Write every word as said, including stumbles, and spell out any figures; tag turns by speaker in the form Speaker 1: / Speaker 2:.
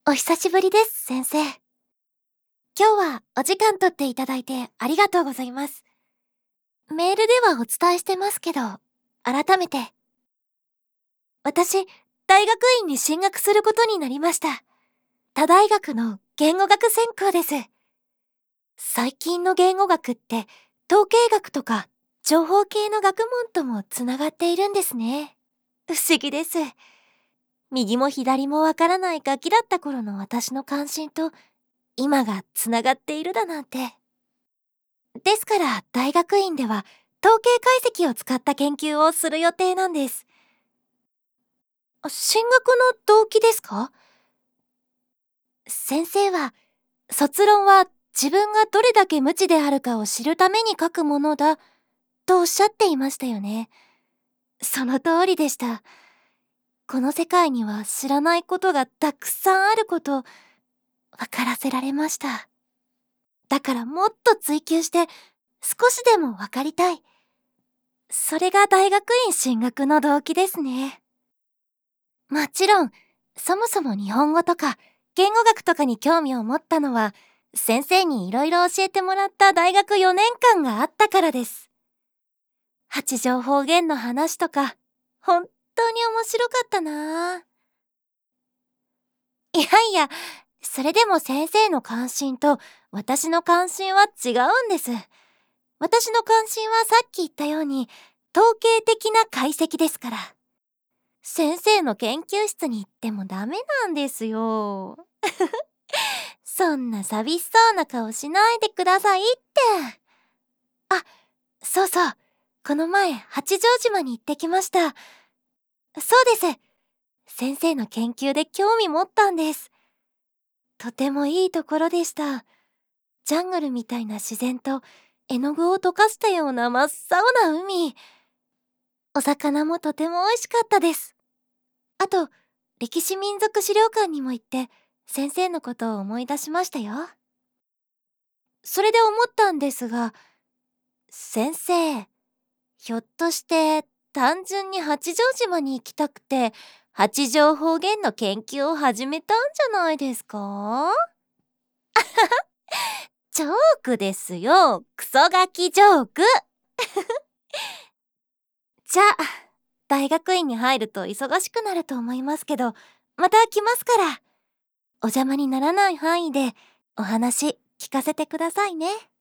Speaker 1: お久しぶりです、先生。今日はお時間取っていただいてありがとうございます。メールではお伝えしてますけど、改めて。私、大学院に進学することになりました。他大学の言語学専攻です。最近の言語学って、統計学とか情報系の学問ともつながっているんですね。不思議です。右も左もわからないガキだった頃の私の関心と、今がつながっているだなんて。ですから大学院では統計解析を使った研究をする予定なんです。あ、進学の動機ですか？先生は、卒論は自分がどれだけ無知であるかを知るために書くものだとおっしゃっていましたよね。その通りでした。この世界には知らないことがたくさんあること、わからせられました。だからもっと追求して少しでもわかりたい。それが大学院進学の動機ですね。もちろん、そもそも日本語とか言語学とかに興味を持ったのは、先生にいろいろ教えてもらった大学よねんかんがあったからです。八条方言の話とか、本当に面白かったなぁ。いやいや、それでも先生の関心と私の関心は違うんです。私の関心はさっき言ったように、統計的な解析ですから。先生の研究室に行ってもダメなんですよ。そんな寂しそうな顔しないでくださいって。あ、そうそう。この前、八丈島に行ってきました。そうです。先生の研究で興味持ったんです。とてもいいところでした。ジャングルみたいな自然と、絵の具を溶かしたような真っ青な海。お魚もとても美味しかったです。あと、歴史民族資料館にも行って、先生のことを思い出しましたよ。それで思ったんですが、先生、ひょっとして単純に八丈島に行きたくて、八丈方言の研究を始めたんじゃないですか？ジョークですよ。クソガキジョーク。じゃあ、大学院に入ると忙しくなると思いますけど、また来ますから。お邪魔にならない範囲でお話聞かせてくださいね。